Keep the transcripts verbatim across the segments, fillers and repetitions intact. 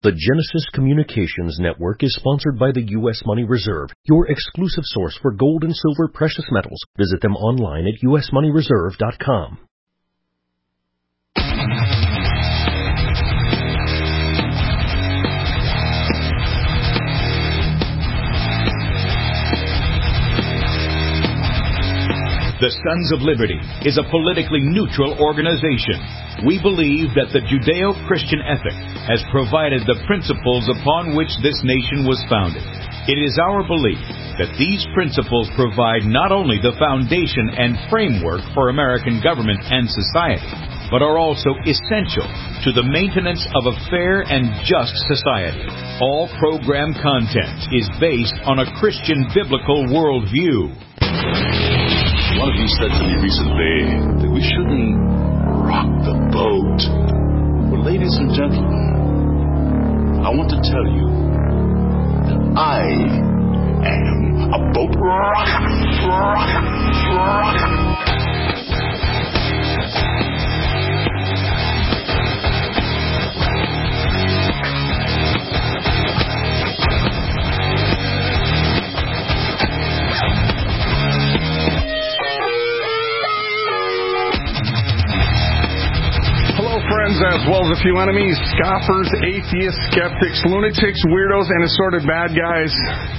The Genesis Communications Network is sponsored by the U S Money Reserve, your exclusive source for gold and silver precious metals. Visit them online at u s money reserve dot com. The Sons of Liberty is a politically neutral organization. We believe that the Judeo-Christian ethic has provided the principles upon which this nation was founded. It is our belief that these principles provide not only the foundation and framework for American government and society, but are also essential to the maintenance of a fair and just society. All program content is based on a Christian biblical worldview. One of you said to me recently that we shouldn't rock the boat. Well, ladies and gentlemen, I want to tell you that I am a boat rocker, rocker, rocker. Friends, as well as a few enemies, scoffers, atheists, skeptics, lunatics, weirdos, and assorted bad guys.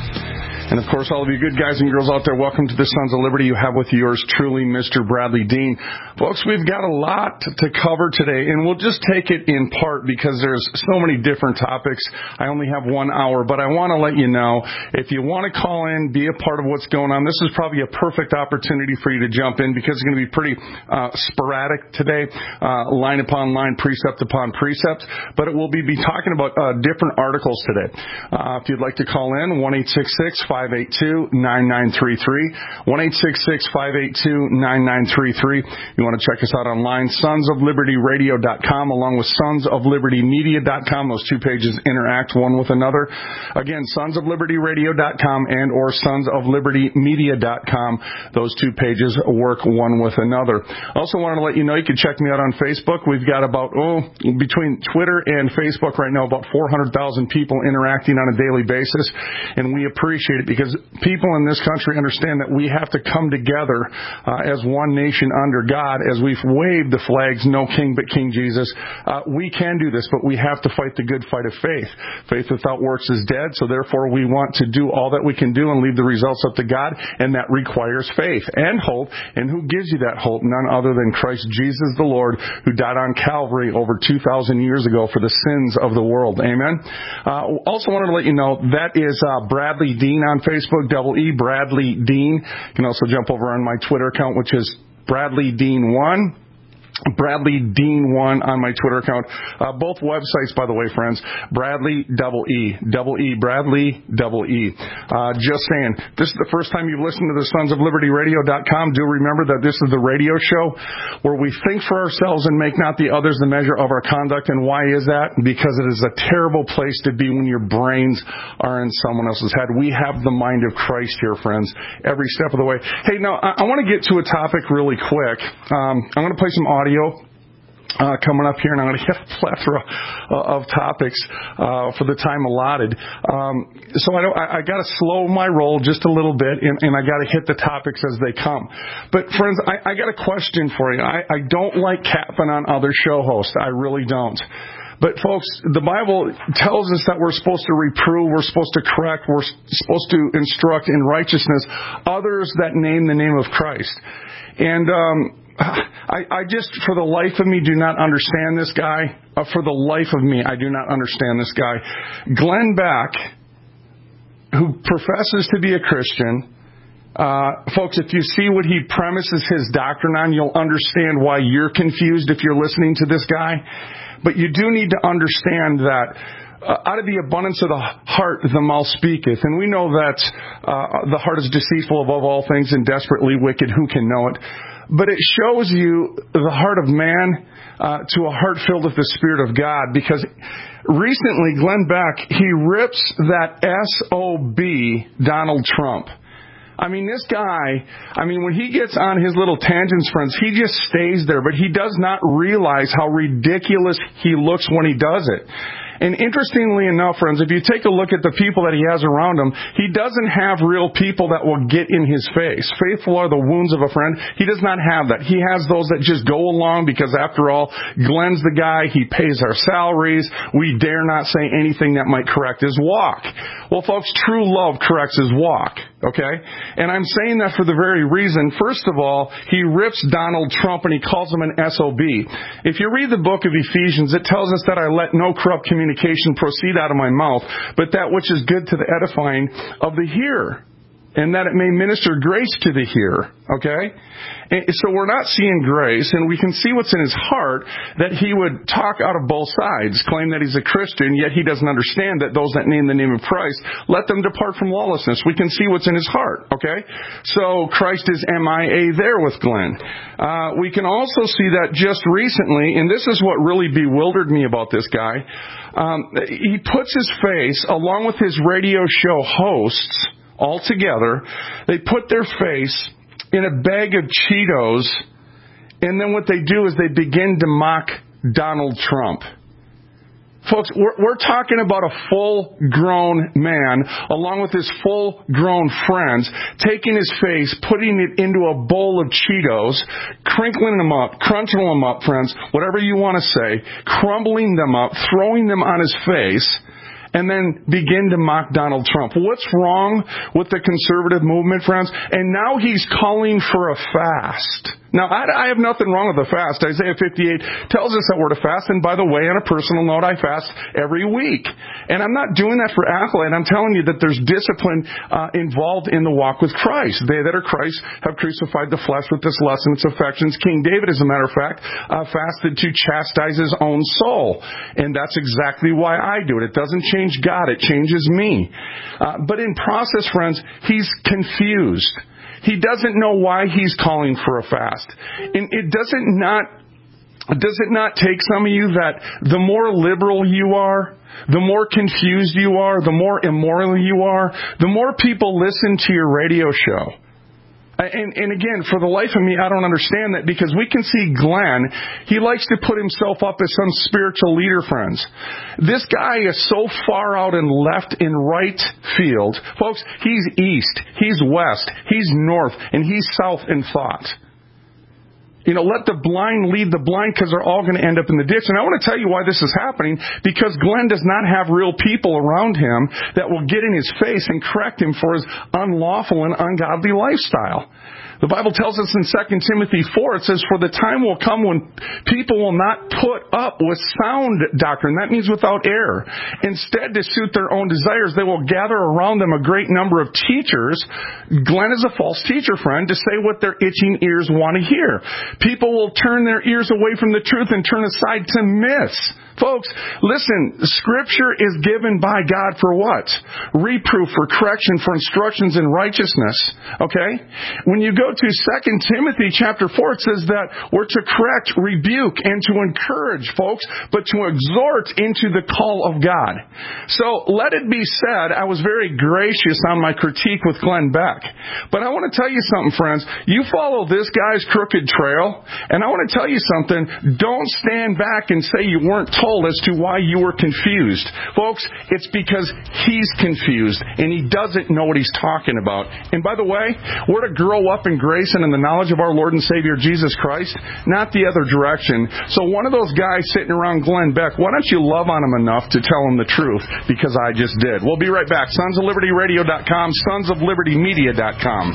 And, of course, all of you good guys and girls out there, welcome to the Sons of Liberty. You have with yours truly, Mister Bradley Dean. Folks, we've got a lot to cover today, and we'll just take it in part because there's so many different topics. I only have one hour, but I want to let you know, if you want to call in, be a part of what's going on, this is probably a perfect opportunity for you to jump in because it's going to be pretty uh, sporadic today, uh, line upon line, precept upon precept, but it will be, be talking about uh, different articles today. Uh, if you'd like to call in, one eight six six, five eight two, nine nine three three, one eight six six, five eight two, nine nine three three. You want to check us out online, sons of liberty radio dot com, along with sons of liberty media dot com. Those two pages interact one with another. Again, sons of liberty radio dot com and or sons of liberty media dot com. Those two pages work one with another. Also wanted to let you know you can check me out on Facebook. We've got about, oh, between Twitter and Facebook right now, about four hundred thousand people interacting on a daily basis, and we appreciate it because people in this country understand that we have to come together uh, as one nation under God. As we've waved the flags, no king but King Jesus, uh, we can do this, but we have to fight the good fight of faith. Faith without works is dead, so therefore we want to do all that we can do and leave the results up to God, and that requires faith and hope. And who gives you that hope? None other than Christ Jesus the Lord, who died on Calvary over two thousand years ago for the sins of the world. Amen. Uh, also wanted to let you know that is uh, Bradley Dean on Facebook, double E, Bradley Dean. You can also jump over on my Twitter account, which is Bradley Dean one. Bradley Dean one on my Twitter account. Uh, both websites, by the way, friends. Bradley double E, double E, Bradley double E. Uh, just saying, this is the first time you've listened to the sons of liberty radio dot com. Do remember that this is the radio show where we think for ourselves and make not the others the measure of our conduct. And why is that? Because it is a terrible place to be when your brains are in someone else's head. We have the mind of Christ here, friends, every step of the way. Hey, now, I, I want to get to a topic really quick. Um, I'm going to play some audio. Uh, coming up here, and I'm going to get a plethora of topics uh, for the time allotted. Um, so I, don't, I, I got to slow my roll just a little bit, and, and I got to hit the topics as they come. But friends, I, I got a question for you. I, I don't like capping on other show hosts. I really don't. But folks, the Bible tells us that we're supposed to reprove, we're supposed to correct, we're supposed to instruct in righteousness others that name the name of Christ. And um, I, I just, for the life of me, do not understand this guy. Uh, for the life of me, I do not understand this guy. Glenn Beck, who professes to be a Christian, uh, folks, if you see what he premises his doctrine on, you'll understand why you're confused if you're listening to this guy. But you do need to understand that Uh, out of the abundance of the heart, the mouth speaketh. And we know that uh, the heart is deceitful above all things and desperately wicked. Who can know it? But it shows you the heart of man uh, to a heart filled with the Spirit of God. Because recently, Glenn Beck, he rips that S O B Donald Trump. I mean, this guy, I mean, when he gets on his little tangents, friends, he just stays there. But he does not realize how ridiculous he looks when he does it. And interestingly enough, friends, if you take a look at the people that he has around him, he doesn't have real people that will get in his face. Faithful are the wounds of a friend. He does not have that. He has those that just go along because, after all, Glenn's the guy. He pays our salaries. We dare not say anything that might correct his walk. Well, folks, true love corrects his walk, okay? And I'm saying that for the very reason, first of all, he rips Donald Trump and he calls him an S O B. If you read the book of Ephesians, it tells us that I let no corrupt communication proceed out of my mouth, but that which is good to the edifying of the hearer, and that it may minister grace to the hearer, okay? And so we're not seeing grace, and we can see what's in his heart, that he would talk out of both sides, claim that he's a Christian, yet he doesn't understand that those that name the name of Christ, let them depart from lawlessness. We can see what's in his heart, okay? So Christ is M I A there with Glenn. Uh, we can also see that just recently, and this is what really bewildered me about this guy, um, he puts his face, along with his radio show hosts, all together. They put their face in a bag of Cheetos, and then what they do is they begin to mock Donald Trump. Folks, we're, we're talking about a full-grown man, along with his full-grown friends, taking his face, putting it into a bowl of Cheetos, crinkling them up, crunching them up, friends, whatever you want to say, crumbling them up, throwing them on his face, and then begin to mock Donald Trump. What's wrong with the conservative movement, friends? And now he's calling for a fast. Now, I, I have nothing wrong with a fast. Isaiah fifty-eight tells us that we're to fast. And by the way, on a personal note, I fast every week. And I'm not doing that for accolade. I'm telling you that there's discipline uh, involved in the walk with Christ. They that are Christ have crucified the flesh with its lusts and its affections. King David, as a matter of fact, uh, fasted to chastise his own soul. And that's exactly why I do it. It doesn't change God. It changes me. Uh, but in process, friends, he's confused. He doesn't know why he's calling for a fast. And it doesn't not, does it not take some of you that the more liberal you are, the more confused you are, the more immoral you are, the more people listen to your radio show. And, and again, for the life of me, I don't understand that, because we can see Glenn, he likes to put himself up as some spiritual leader, friends. This guy is so far out in left and right field. Folks, he's east, he's west, he's north, and he's south in thought. You know, let the blind lead the blind, because they're all going to end up in the ditch. And I want to tell you why this is happening, because Glenn does not have real people around him that will get in his face and correct him for his unlawful and ungodly lifestyle. The Bible tells us in Second Timothy four, it says, "For the time will come when people will not put up with sound doctrine." That means without error. Instead, to suit their own desires, they will gather around them a great number of teachers. Glenn is a false teacher, friend, to say what their itching ears want to hear. People will turn their ears away from the truth and turn aside to myths. Folks, listen, Scripture is given by God for what? Reproof, for correction, for instructions in righteousness. Okay? When you go to Second Timothy chapter four, it says that we're to correct, rebuke, and to encourage, folks, but to exhort into the call of God. So, let it be said, I was very gracious on my critique with Glenn Beck. But I want to tell you something, friends. You follow this guy's crooked trail, and I want to tell you something. Don't stand back and say you weren't told as to why you were confused. Folks, it's because he's confused and he doesn't know what he's talking about. And by the way, we're to grow up in grace and in the knowledge of our Lord and Savior Jesus Christ, not the other direction. So one of those guys sitting around Glenn Beck, why don't you love on him enough to tell him the truth? Because I just did. We'll be right back. Sons of Liberty Radio dot com, Sons of Liberty Media dot com.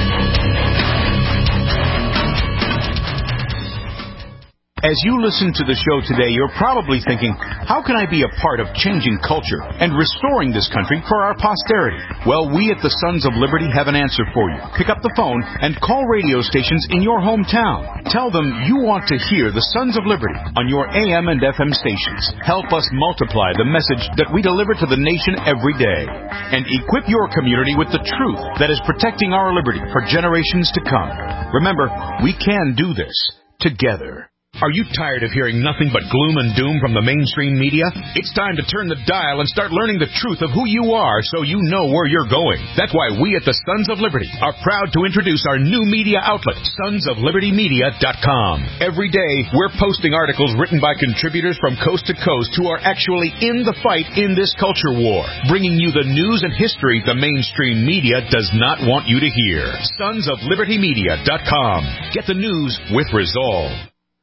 As you listen to the show today, you're probably thinking, how can I be a part of changing culture and restoring this country for our posterity? Well, we at the Sons of Liberty have an answer for you. Pick up the phone and call radio stations in your hometown. Tell them you want to hear the Sons of Liberty on your A M and F M stations. Help us multiply the message that we deliver to the nation every day. And equip your community with the truth that is protecting our liberty for generations to come. Remember, we can do this together. Are you tired of hearing nothing but gloom and doom from the mainstream media? It's time to turn the dial and start learning the truth of who you are so you know where you're going. That's why we at the Sons of Liberty are proud to introduce our new media outlet, sons of liberty media dot com. Every day, we're posting articles written by contributors from coast to coast who are actually in the fight in this culture war, bringing you the news and history the mainstream media does not want you to hear. sons of liberty media dot com. Get the news with resolve.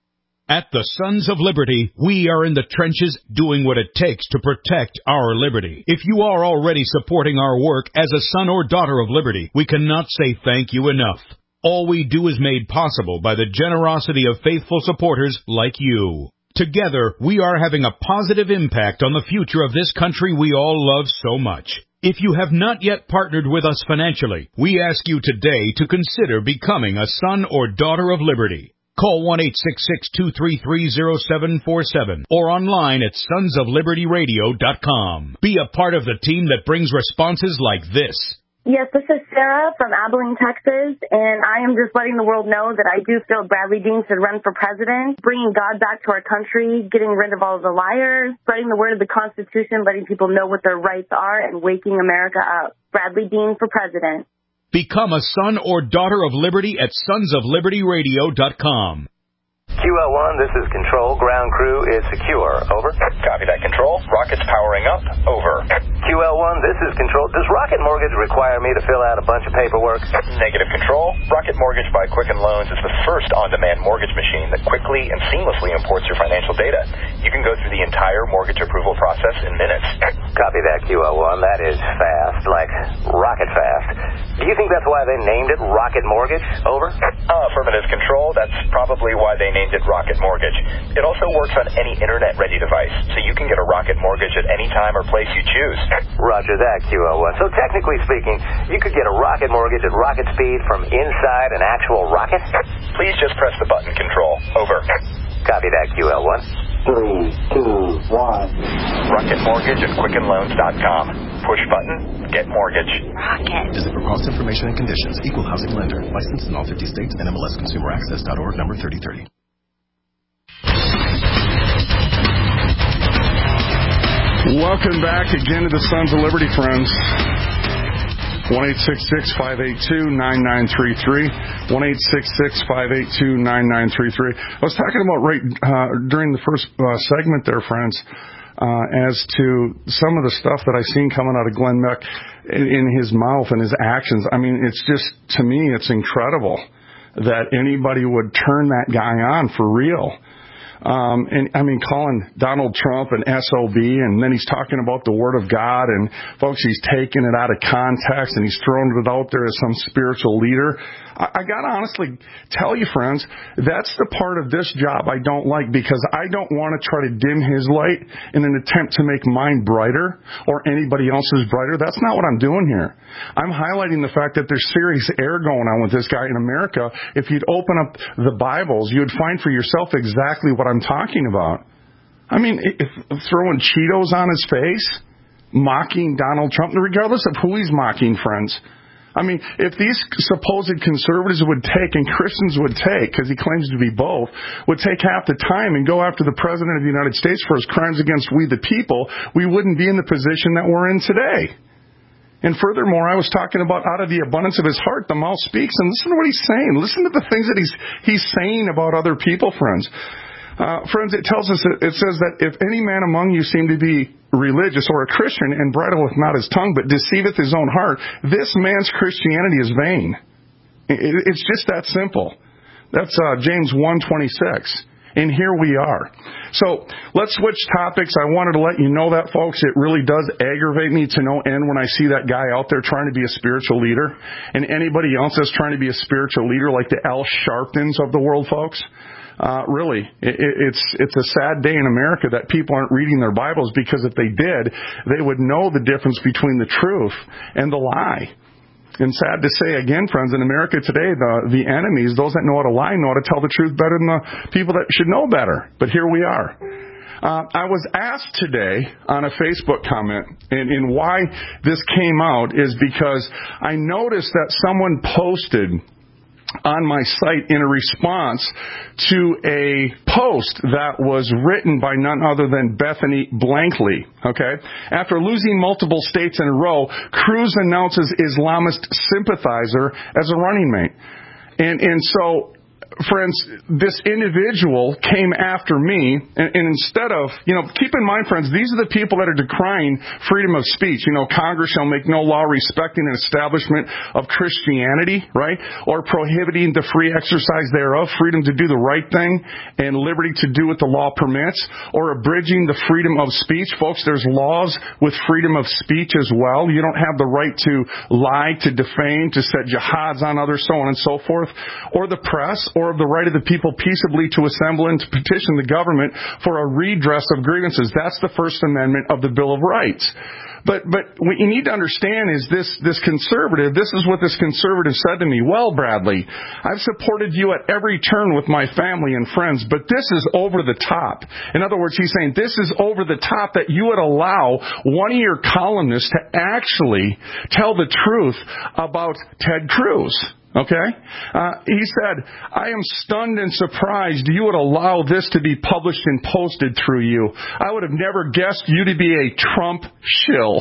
At the Sons of Liberty, we are in the trenches doing what it takes to protect our liberty. If you are already supporting our work as a son or daughter of liberty, we cannot say thank you enough. All we do is made possible by the generosity of faithful supporters like you. Together, we are having a positive impact on the future of this country we all love so much. If you have not yet partnered with us financially, we ask you today to consider becoming a son or daughter of liberty. Call one eight six six, two three three, zero seven four seven or online at sons of liberty radio dot com. Be a part of the team that brings responses like this. Yes, this is Sarah from Abilene, Texas, and I am just letting the world know that I do feel Bradley Dean should run for president, bringing God back to our country, getting rid of all the liars, spreading the word of the Constitution, letting people know what their rights are, and waking America up. Bradley Dean for president. Become a son or daughter of liberty at sons of liberty radio dot com. Q L one, this is Control. Ground crew is secure. Over. Copy that, Control. Rockets powering up. Over. Q L one, this is Control. Does Rocket Mortgage require me to fill out a bunch of paperwork? Negative, Control. Rocket Mortgage by Quicken Loans is the first on-demand mortgage machine that quickly and seamlessly imports your financial data. You can go through the entire mortgage approval process in minutes. Copy that, Q L one. That is fast, like rocket fast. Do you think that's why they named it Rocket Mortgage? Over. Uh, affirmative, Control. That's probably why they named it Rocket Mortgage. It also works on any internet-ready device, so you can get a Rocket Mortgage at any time or place you choose. Roger that, Q L one. So technically speaking, you could get a Rocket Mortgage at rocket speed from inside an actual rocket? Please just press the button, Control. Over. Copy that, Q L one. Three, two, one. Rocket Mortgage at quicken loans dot com. Push button, get mortgage. Rocket. Visit for cost information and conditions. Equal housing lender. Licensed in all fifty states. N M L S consumer access dot org number thirty thirty. Welcome back again to the Sons of Liberty, friends. one eight six six, five eight two, nine nine three three. one eight six six, five eight two, nine nine three three. I was talking about right uh, during the first uh, segment there, friends, uh, as to some of the stuff that I've seen coming out of Glenn Beck in, in his mouth and his actions. I mean, it's just, to me, it's incredible that anybody would turn that guy on for real. Um, and I mean, calling Donald Trump an S O B, and then he's talking about the Word of God, and folks, he's taking it out of context and he's throwing it out there as some spiritual leader. I, I gotta honestly tell you, friends, that's the part of this job I don't like, because I don't want to try to dim his light in an attempt to make mine brighter or anybody else's brighter. That's not what I'm doing here. I'm highlighting the fact that there's serious error going on with this guy in America. If you'd open up the Bibles, you'd find for yourself exactly what I'm talking about. I mean, if throwing Cheetos on his face, mocking Donald Trump, regardless of who he's mocking, friends. I mean, if these supposed conservatives would take, and Christians would take, because he claims to be both, would take half the time and go after the President of the United States for his crimes against we the people, we wouldn't be in the position that we're in today. And furthermore, I was talking about out of the abundance of his heart, the mouth speaks. And listen to what he's saying. Listen to the things that he's he's saying about other people, friends. Uh, friends, it tells us, it says that if any man among you seem to be religious or a Christian and bridleth not his tongue, but deceiveth his own heart, this man's Christianity is vain. It, it's just that simple. That's uh, James one twenty-six. And here we are. So let's switch topics. I wanted to let you know that, folks. It really does aggravate me to no end when I see that guy out there trying to be a spiritual leader, and anybody else that's trying to be a spiritual leader like the Al Sharptons of the world, folks. Uh, really, it, it's it's a sad day in America that people aren't reading their Bibles, because if they did, they would know the difference between the truth and the lie. And sad to say again, friends, in America today, the the enemies, those that know how to lie, know how to tell the truth better than the people that should know better. But here we are. Uh, I was asked today on a Facebook comment, and, and why this came out is because I noticed that someone posted on my site in a response to a post that was written by none other than Bethany Blankley. Okay? After losing multiple states in a row, Cruz announces Islamist sympathizer as a running mate. And, and so, friends, this individual came after me, and, and instead of, you know, keep in mind, friends, these are the people that are decrying freedom of speech. You know, Congress shall make no law respecting an establishment of Christianity, right? Or prohibiting the free exercise thereof, freedom to do the right thing, and liberty to do what the law permits, or abridging the freedom of speech. Folks, there's laws with freedom of speech as well. You don't have the right to lie, to defame, to set jihads on others, so on and so forth, or the press, or of the right of the people peaceably to assemble and to petition the government for a redress of grievances. That's the First Amendment of the Bill of Rights. But but what you need to understand is this this conservative, this is what this conservative said to me. Well, Bradley, I've supported you at every turn with my family and friends, but this is over the top. In other words, he's saying this is over the top that you would allow one of your columnists to actually tell the truth about Ted Cruz. Okay? Uh, he said, I am stunned and surprised you would allow this to be published and posted through you. I would have never guessed you to be a Trump shill.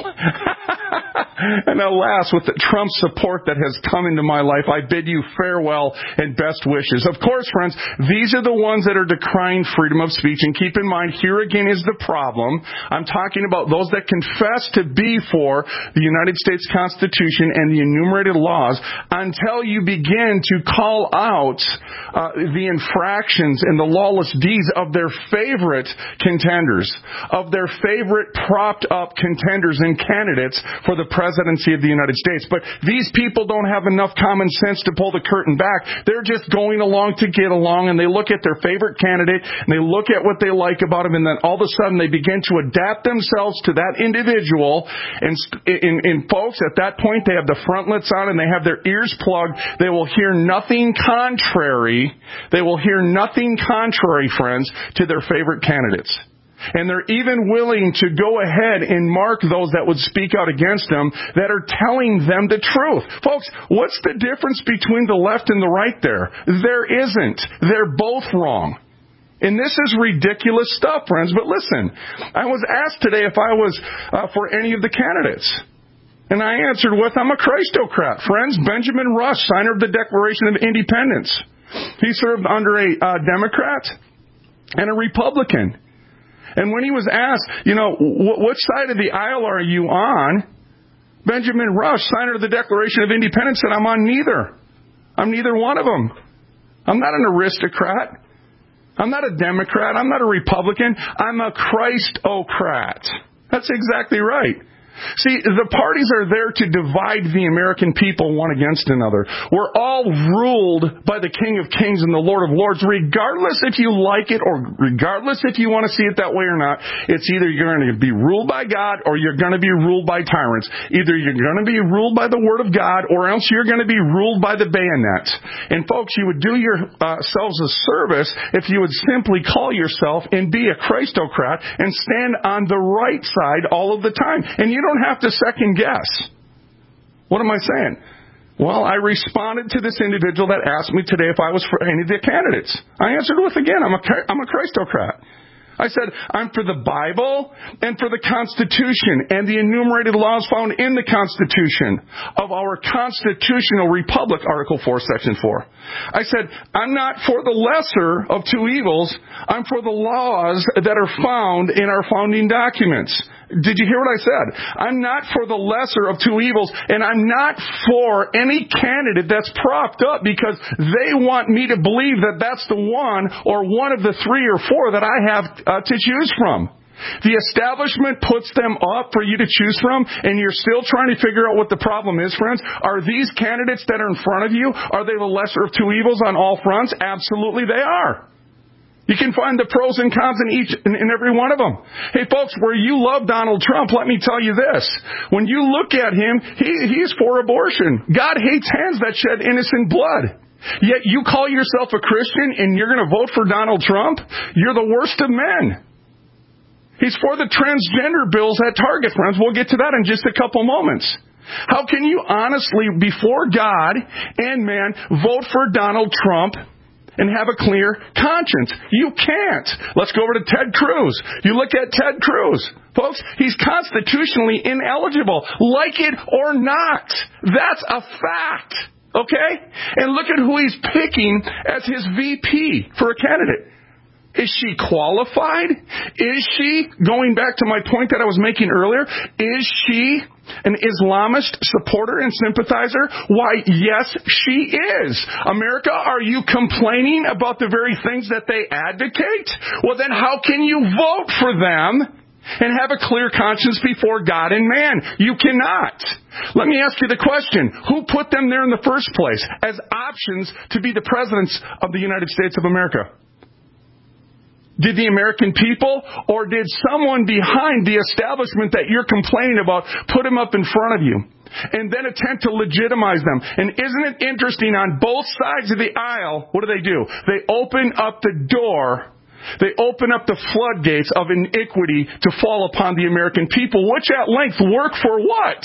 And alas, with the Trump support that has come into my life, I bid you farewell and best wishes. Of course, friends, these are the ones that are decrying freedom of speech. And keep in mind, here again is the problem. I'm talking about those that confess to be for the United States Constitution and the enumerated laws until you begin to call out uh, the infractions and the lawless deeds of their favorite contenders, of their favorite propped up contenders and candidates for the presidency of the United States. But these people don't have enough common sense to pull the curtain back. They're just going along to get along, and they look at their favorite candidate, and they look at what they like about him, and then all of a sudden they begin to adapt themselves to that individual. And in, in folks, at that point, they have the frontlets on and they have their ears plugged. They will hear nothing contrary. They will hear nothing contrary, friends, to their favorite candidates. And they're even willing to go ahead and mark those that would speak out against them that are telling them the truth. Folks, what's the difference between the left and the right there? There isn't. They're both wrong. And this is ridiculous stuff, friends. But listen, I was asked today if I was uh, for any of the candidates. And I answered with, I'm a Christocrat. Friends, Benjamin Rush, signer of the Declaration of Independence. He served under a uh, Democrat and a Republican. And when he was asked, you know, wh- which side of the aisle are you on? Benjamin Rush, signer of the Declaration of Independence, said, I'm on neither. I'm neither one of them. I'm not an aristocrat. I'm not a Democrat. I'm not a Republican. I'm a Christocrat. That's exactly right. See, the parties are there to divide the American people one against another. We're all ruled by the King of Kings and the Lord of Lords, regardless if you like it or regardless if you want to see it that way or not. It's either you're going to be ruled by God or you're going to be ruled by tyrants. Either you're going to be ruled by the Word of God or else you're going to be ruled by the bayonet. And folks, you would do yourselves a service if you would simply call yourself and be a Christocrat and stand on the right side all of the time. And you don't have to second guess. What am I saying? Well, I responded to this individual that asked me today if I was for any of the candidates. I answered with, again, I'm a, I'm a Christocrat. I said, I'm for the Bible and for the Constitution and the enumerated laws found in the Constitution of our constitutional republic, Article four, Section four. I said, I'm not for the lesser of two evils. I'm for the laws that are found in our founding documents. Did you hear what I said? I'm not for the lesser of two evils, and I'm not for any candidate that's propped up because they want me to believe that that's the one or one of the three or four that I have uh, to choose from. The establishment puts them up for you to choose from, and you're still trying to figure out what the problem is, friends. Are these candidates that are in front of you, are they the lesser of two evils on all fronts? Absolutely they are. You can find the pros and cons in each in, in every one of them. Hey, folks, where you love Donald Trump, let me tell you this. When you look at him, he, he's for abortion. God hates hands that shed innocent blood. Yet you call yourself a Christian and you're going to vote for Donald Trump? You're the worst of men. He's for the transgender bills at Target, friends. We'll get to that in just a couple moments. How can you honestly, before God and man, vote for Donald Trump and have a clear conscience? You can't. Let's go over to Ted Cruz. You look at Ted Cruz. Folks, he's constitutionally ineligible, like it or not. That's a fact. Okay? And look at who he's picking as his V P for a candidate. Is she qualified? Is she, going back to my point that I was making earlier, is she an Islamist supporter and sympathizer? Why, yes, she is. America, are you complaining about the very things that they advocate? Well, then how can you vote for them and have a clear conscience before God and man? You cannot. Let me ask you the question. Who put them there in the first place as options to be the presidents of the United States of America? Did the American people, or did someone behind the establishment that you're complaining about put them up in front of you and then attempt to legitimize them? And isn't it interesting, on both sides of the aisle, what do they do? They open up the door. They open up the floodgates of iniquity to fall upon the American people, which at length work for what?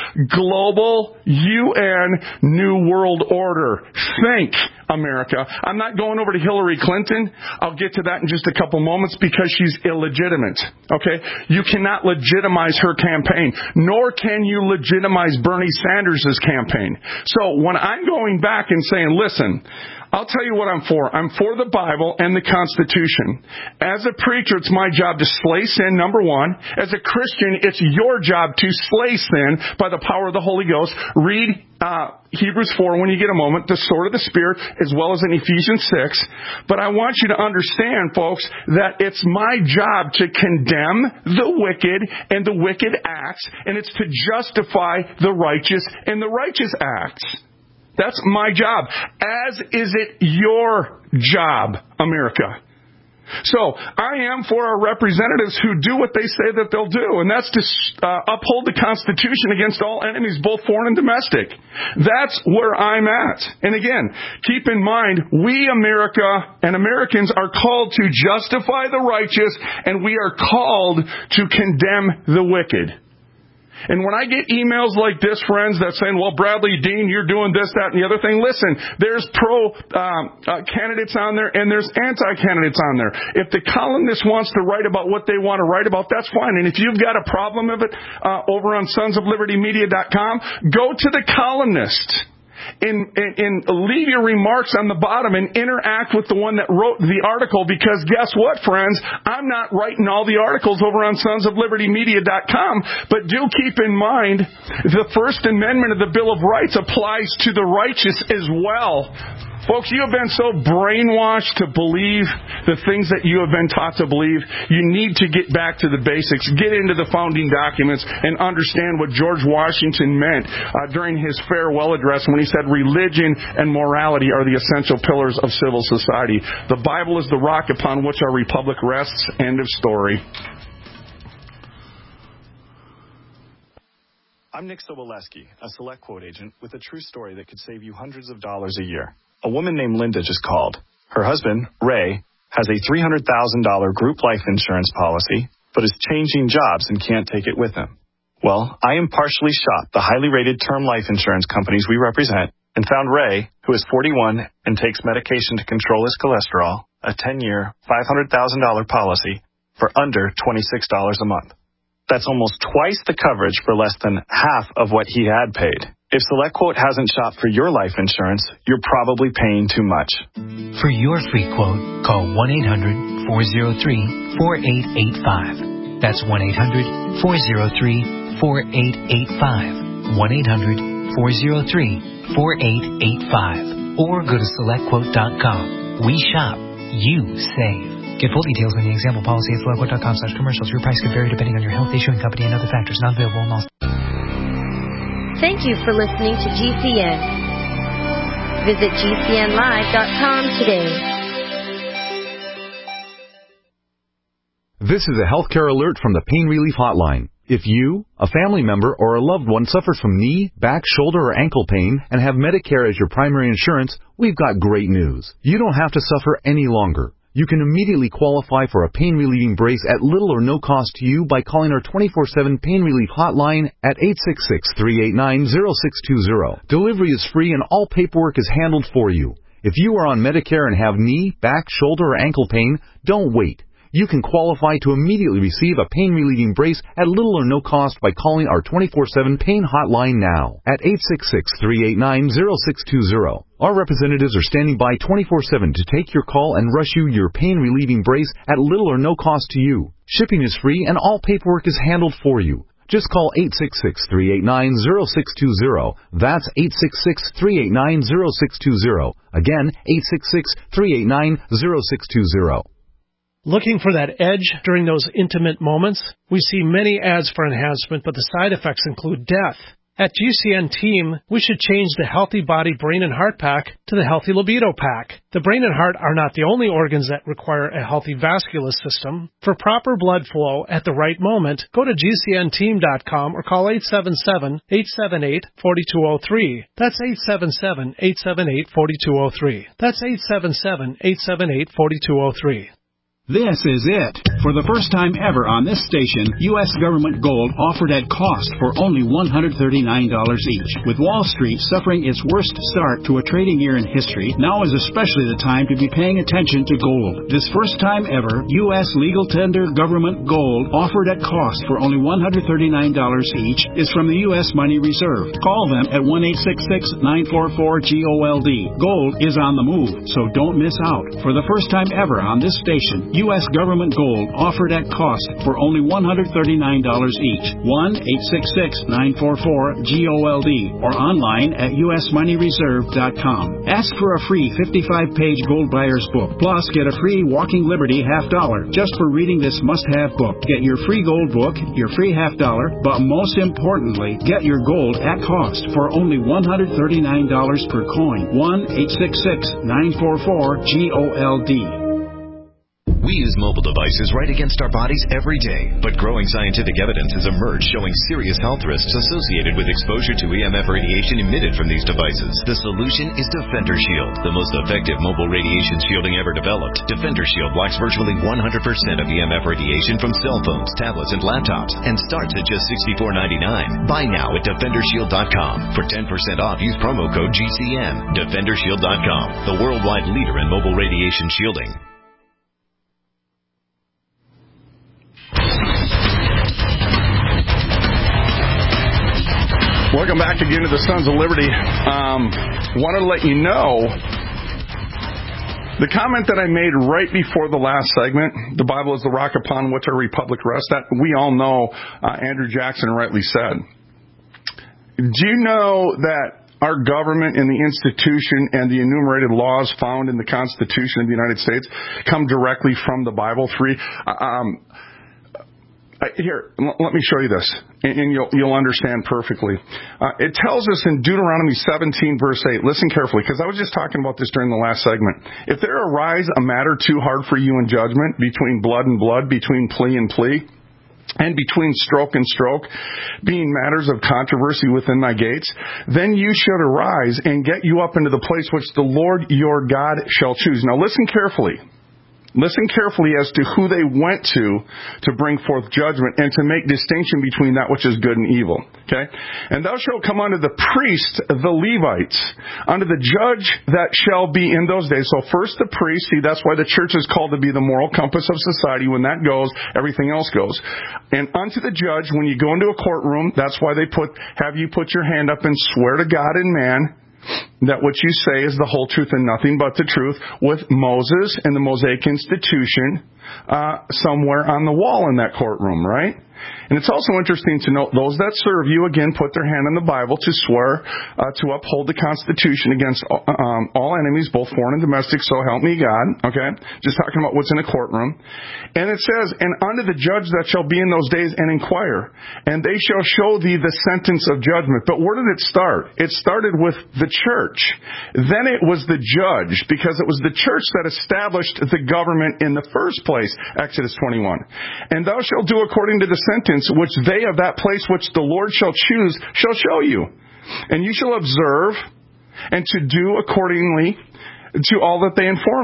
Global U N New World Order. Think, America. I'm not going over to Hillary Clinton. I'll get to that in just a couple moments because she's illegitimate. Okay? You cannot legitimize her campaign, nor can you legitimize Bernie Sanders' campaign. So when I'm going back and saying, listen, I'll tell you what I'm for. I'm for the Bible and the Constitution. As a preacher, it's my job to slay sin, number one. As a Christian, it's your job to slay sin by the power of the Holy Ghost. Read uh, Hebrews four when you get a moment, the sword of the Spirit, as well as in Ephesians six. But I want you to understand, folks, that it's my job to condemn the wicked and the wicked acts, and it's to justify the righteous and the righteous acts. That's my job, as is it your job, America. So I am for our representatives who do what they say that they'll do, and that's to uh, uphold the Constitution against all enemies, both foreign and domestic. That's where I'm at. And again, keep in mind, we, America and Americans, are called to justify the righteous, and we are called to condemn the wicked. And when I get emails like this, friends, that saying, well, Bradley Dean, you're doing this, that, and the other thing, listen, there's pro um, uh, candidates on there and there's anti-candidates on there. If the columnist wants to write about what they want to write about, that's fine. And if you've got a problem of it uh, over on sons of liberty media dot com, go to the columnist. And, and, and leave your remarks on the bottom and interact with the one that wrote the article, because guess what, friends? I'm not writing all the articles over on sons of liberty media dot com, but do keep in mind the First Amendment of the Bill of Rights applies to the righteous as well. Folks, you have been so brainwashed to believe the things that you have been taught to believe. You need to get back to the basics, get into the founding documents, and understand what George Washington meant uh, during his farewell address when he said religion and morality are the essential pillars of civil society. The Bible is the rock upon which our republic rests. End of story. I'm Nick Soboleski, a Select Quote agent with a true story that could save you hundreds of dollars a year. A woman named Linda just called. Her husband, Ray, has a three hundred thousand dollars group life insurance policy, but is changing jobs and can't take it with him. Well, I impartially shopped the highly rated term life insurance companies we represent and found Ray, who is forty-one and takes medication to control his cholesterol, a ten-year, five hundred thousand dollars policy for under twenty-six dollars a month. That's almost twice the coverage for less than half of what he had paid. If SelectQuote hasn't shopped for your life insurance, you're probably paying too much. For your free quote, call one eight hundred, four oh three, four eight eight five. That's one eight hundred, four oh three, four eight eight five. one eight hundred, four oh three, four eight eight five. Or go to select quote dot com. We shop. You save. Get full details on the example policy at select quote dot com slash commercials. Your price can vary depending on your health, issuing company, and other factors. Not available in all. Thank you for listening to G C N. Visit G C N live dot com today. This is a healthcare alert from the Pain Relief Hotline. If you, a family member, or a loved one suffers from knee, back, shoulder, or ankle pain and have Medicare as your primary insurance, we've got great news. You don't have to suffer any longer. You can immediately qualify for a pain relieving brace at little or no cost to you by calling our twenty-four seven pain relief hotline at eight six six, three eight nine, zero six two zero. Delivery is free and all paperwork is handled for you. If you are on Medicare and have knee, back, shoulder, or ankle pain, don't wait. You can qualify to immediately receive a pain relieving brace at little or no cost by calling our twenty-four seven pain hotline now at eight six six, three eight nine, zero six two zero. Our representatives are standing by twenty-four seven to take your call and rush you your pain relieving brace at little or no cost to you. Shipping is free and all paperwork is handled for you. Just call eight six six, three eight nine, zero six two zero. That's eight six six, three eight nine, zero six two zero. Again, eight six six, three eight nine, zero six two zero. Looking for that edge during those intimate moments? We see many ads for enhancement, but the side effects include death. At G C N Team, we should change the Healthy Body, Brain, and Heart Pack to the Healthy Libido Pack. The brain and heart are not the only organs that require a healthy vascular system. For proper blood flow at the right moment, go to G C N team dot com or call eight seven seven, eight seven eight, four two zero three. That's eight seven seven, eight seven eight, four two zero three. That's eight seven seven, eight seven eight, four two zero three. This is it. For the first time ever on this station, U S government gold offered at cost for only one hundred thirty-nine dollars each. With Wall Street suffering its worst start to a trading year in history, now is especially the time to be paying attention to gold. This first time ever, U S legal tender government gold offered at cost for only one hundred thirty-nine dollars each is from the U S Money Reserve. Call them at one eight six six, nine four four, G O L D. Gold is on the move, so don't miss out. For the first time ever on this station, U S government gold offered at cost for only one hundred thirty-nine dollars each. one eight six six, nine four four, G O L D or online at U S money reserve dot com. Ask for a free fifty-five page gold buyer's book. Plus, get a free Walking Liberty half dollar just for reading this must-have book. Get your free gold book, your free half dollar, but most importantly, get your gold at cost for only one hundred thirty-nine dollars per coin. one eight six six, nine four four, G O L D. We use mobile devices right against our bodies every day, but growing scientific evidence has emerged showing serious health risks associated with exposure to E M F radiation emitted from these devices. The solution is Defender Shield, the most effective mobile radiation shielding ever developed. Defender Shield blocks virtually one hundred percent of E M F radiation from cell phones, tablets, and laptops, and starts at just sixty-four ninety-nine. Buy now at defender shield dot com. For ten percent off, use promo code G C N. defender shield dot com, the worldwide leader in mobile radiation shielding. Welcome back again to the Sons of Liberty. Um, wanted to let you know the comment that I made right before the last segment, the Bible is the rock upon which our republic rests, that we all know uh, Andrew Jackson rightly said. Do you know that our government and the institution and the enumerated laws found in the Constitution of the United States come directly from the Bible? Three. Um, Here, let me show you this, and you'll, you'll understand perfectly. Uh, it tells us in Deuteronomy seventeen, verse eight, listen carefully, because I was just talking about this during the last segment. If there arise a matter too hard for you in judgment, between blood and blood, between plea and plea, and between stroke and stroke, being matters of controversy within thy gates, then you should arise and get you up into the place which the Lord your God shall choose. Now listen carefully. Listen carefully as to who they went to to bring forth judgment and to make distinction between that which is good and evil. Okay? And thou shalt come unto the priest, the Levites, unto the judge that shall be in those days. So first the priest, see, that's why the church is called to be the moral compass of society. When that goes, everything else goes. And unto the judge, when you go into a courtroom, that's why they put have you put your hand up and swear to God and man that what you say is the whole truth and nothing but the truth, with Moses and the Mosaic institution uh, somewhere on the wall in that courtroom, right? And it's also interesting to note those that serve you, again, put their hand on the Bible to swear uh, to uphold the Constitution against um, all enemies, both foreign and domestic, so help me God, okay? Just talking about what's in a courtroom. And it says, and unto the judge that shall be in those days and inquire, and they shall show thee the sentence of judgment. But where did it start? It started with the church. Then it was the judge, because it was the church that established the government in the first place, Exodus twenty-one. And thou shalt do according to the sentence which they of that place which the Lord shall choose shall show you. And you shall observe and to do accordingly to all that they inform thee.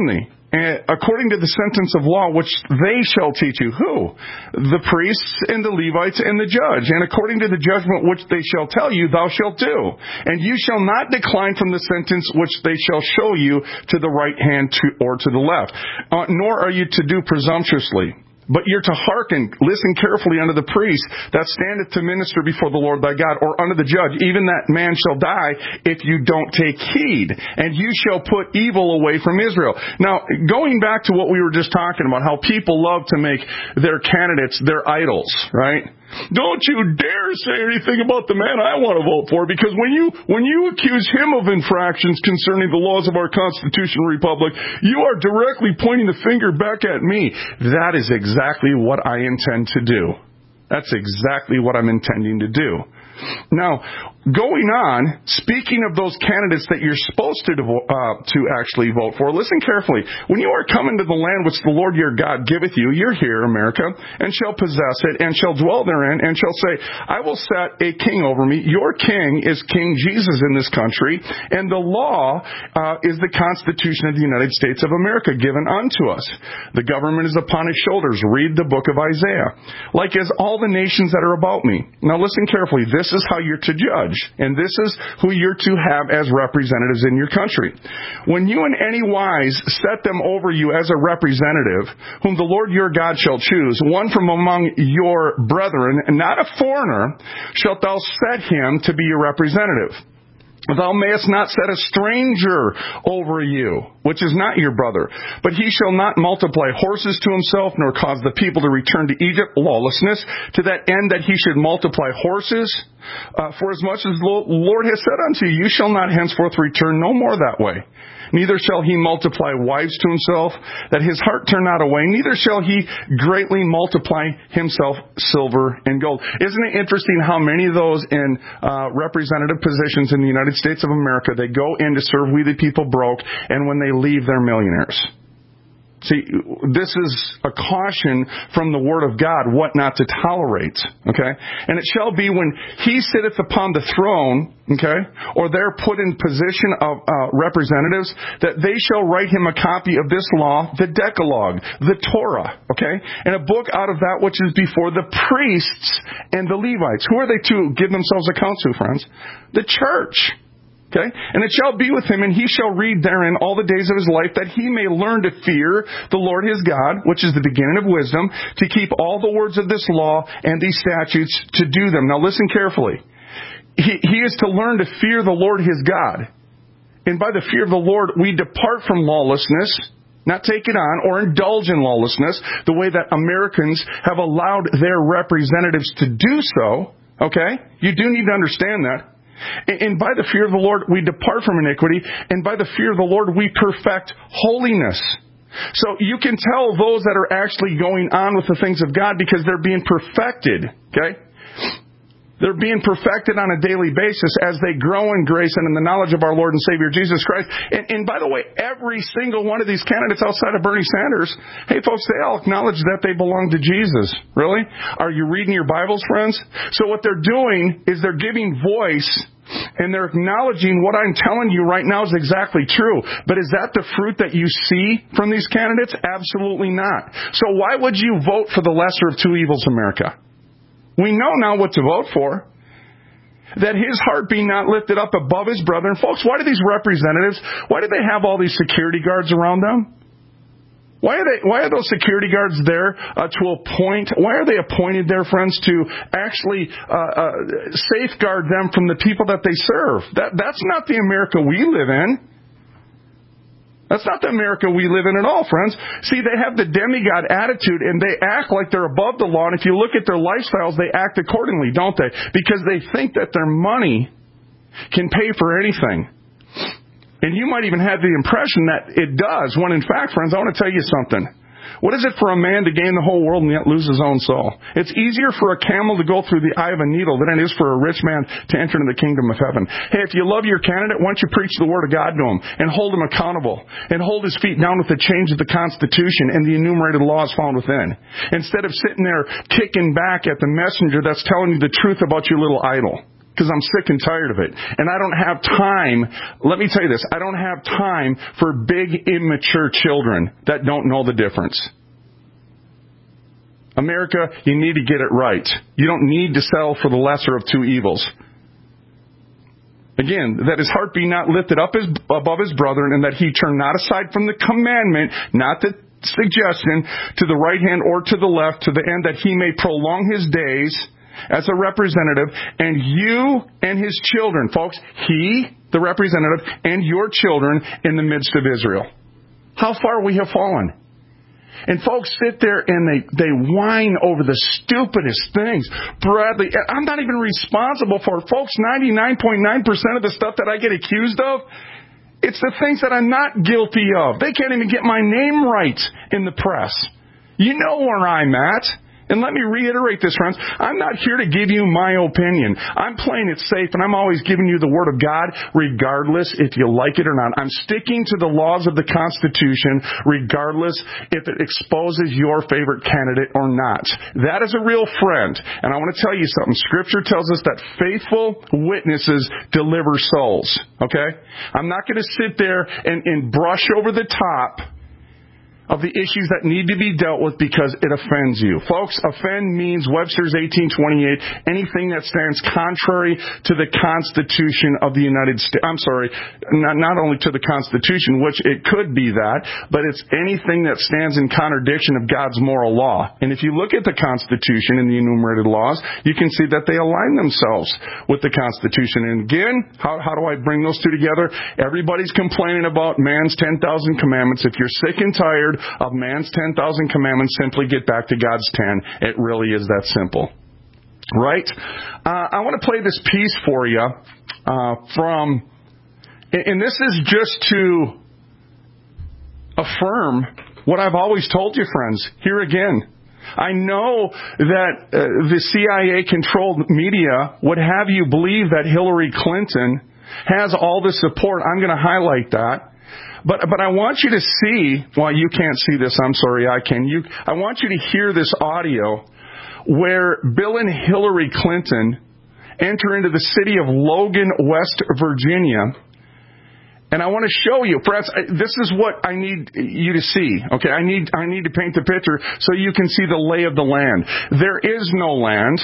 And according to the sentence of law which they shall teach you. Who? The priests and the Levites and the judge. And according to the judgment which they shall tell you, thou shalt do. And you shall not decline from the sentence which they shall show you to the right hand to, or to the left. Uh, nor are you to do presumptuously. But you're to hearken, listen carefully unto the priest that standeth to minister before the Lord thy God, or unto the judge. Even that man shall die if you don't take heed. And you shall put evil away from Israel. Now, going back to what we were just talking about, how people love to make their candidates their idols, right? Don't you dare say anything about the man I want to vote for, because when you when you accuse him of infractions concerning the laws of our constitutional republic, you are directly pointing the finger back at me. That is exactly what I intend to do. That's exactly what I'm intending to do. Now, going on, speaking of those candidates that you're supposed to uh, to actually vote for, listen carefully. When you are coming to the land which the Lord your God giveth you, you're here, America, and shall possess it, and shall dwell therein, and shall say, I will set a king over me. Your king is King Jesus in this country, and the law uh, is the Constitution of the United States of America given unto us. The government is upon his shoulders. Read the book of Isaiah. Like as all the nations that are about me. Now listen carefully. This This is how you're to judge, and this is who you're to have as representatives in your country. When you in any wise set them over you as a representative, whom the Lord your God shall choose, one from among your brethren, and not a foreigner, shalt thou set him to be your representative. Thou mayest not set a stranger over you, which is not your brother. But he shall not multiply horses to himself, nor cause the people to return to Egypt, lawlessness, to that end that he should multiply horses. Uh, for as much as the Lord has said unto you, you shall not henceforth return no more that way. Neither shall he multiply wives to himself, that his heart turn not away. Neither shall he greatly multiply himself silver and gold. Isn't it interesting how many of those in uh, representative positions in the United States of America, they go in to serve we the people broke, and when they leave, they're millionaires? See, this is a caution from the Word of God, what not to tolerate, okay? And it shall be when he sitteth upon the throne, okay, or they're put in position of uh, representatives, that they shall write him a copy of this law, the Decalogue, the Torah, okay, and a book out of that which is before the priests and the Levites. Who are they to give themselves accounts to, friends? The church. Okay? And it shall be with him, and he shall read therein all the days of his life, that he may learn to fear the Lord his God, which is the beginning of wisdom, to keep all the words of this law and these statutes to do them. Now listen carefully. He, he is to learn to fear the Lord his God. And by the fear of the Lord, we depart from lawlessness, not take it on or indulge in lawlessness, the way that Americans have allowed their representatives to do so. Okay? You do need to understand that. And by the fear of the Lord, we depart from iniquity. And by the fear of the Lord, we perfect holiness. So you can tell those that are actually going on with the things of God because they're being perfected. Okay? They're being perfected on a daily basis as they grow in grace and in the knowledge of our Lord and Savior Jesus Christ. And, and by the way, every single one of these candidates outside of Bernie Sanders, hey folks, they all acknowledge that they belong to Jesus. Really? Are you reading your Bibles, friends? So what they're doing is they're giving voice and they're acknowledging what I'm telling you right now is exactly true. But is that the fruit that you see from these candidates? Absolutely not. So why would you vote for the lesser of two evils, America? We know now what to vote for. That his heart be not lifted up above his brethren. Folks, why do these representatives, why do they have all these security guards around them? Why are they? Why are those security guards there uh, to appoint? Why are they appointed there, friends, to actually uh, uh, safeguard them from the people that they serve? That that's not the America we live in. That's not the America we live in at all, friends. See, they have the demigod attitude, and they act like they're above the law. And if you look at their lifestyles, they act accordingly, don't they? Because they think that their money can pay for anything. And you might even have the impression that it does, when in fact, friends, I want to tell you something. What is it for a man to gain the whole world and yet lose his own soul? It's easier for a camel to go through the eye of a needle than it is for a rich man to enter into the kingdom of heaven. Hey, if you love your candidate, why don't you preach the word of God to him and hold him accountable and hold his feet down with the change of the Constitution and the enumerated laws found within, instead of sitting there kicking back at the messenger that's telling you the truth about your little idol. because I'm sick and tired of it. And I don't have time, let me tell you this, I don't have time for big, immature children that don't know the difference. America, you need to get it right. You don't need to settle for the lesser of two evils. Again, that his heart be not lifted up his, above his brethren, and that he turn not aside from the commandment, not the suggestion, to the right hand or to the left, to the end that he may prolong his days as a representative, and you and his children, folks, he, the representative, and your children in the midst of Israel. How far we have fallen. And folks sit there and they, they whine over the stupidest things. Bradley, I'm not even responsible for it. Folks, ninety-nine point nine percent of the stuff that I get accused of, it's the things that I'm not guilty of. They can't even get my name right in the press. You know where I'm at. And let me reiterate this, friends. I'm not here to give you my opinion. I'm playing it safe, and I'm always giving you the Word of God, regardless if you like it or not. I'm sticking to the laws of the Constitution, regardless if it exposes your favorite candidate or not. That is a real friend. And I want to tell you something. Scripture tells us that faithful witnesses deliver souls. Okay? I'm not going to sit there and, and brush over the top of the issues that need to be dealt with because it offends you. Folks, offend means Webster's eighteen twenty-eight, anything that stands contrary to the Constitution of the United States. I'm sorry, not, not only to the Constitution, which it could be that, but it's anything that stands in contradiction of God's moral law. And if you look at the Constitution and the enumerated laws, you can see that they align themselves with the Constitution. And again, how, how do I bring those two together? Everybody's complaining about man's ten thousand commandments. If you're sick and tired of man's ten thousand commandments, simply get back to God's ten. It really is that simple. Right? Uh, I want to play this piece for you uh, from, and this is just to affirm what I've always told you, friends. Here again. I know that uh, the C I A-controlled media would have you believe that Hillary Clinton has all the support. I'm going to highlight that. But but I want you to see, well, you can't see this, I'm sorry, I can. You, I want you to hear this audio where Bill and Hillary Clinton enter into the city of Logan, West Virginia. And I want to show you, friends, this is what I need you to see. Okay, I need I need to paint the picture so you can see the lay of the land. There is no land.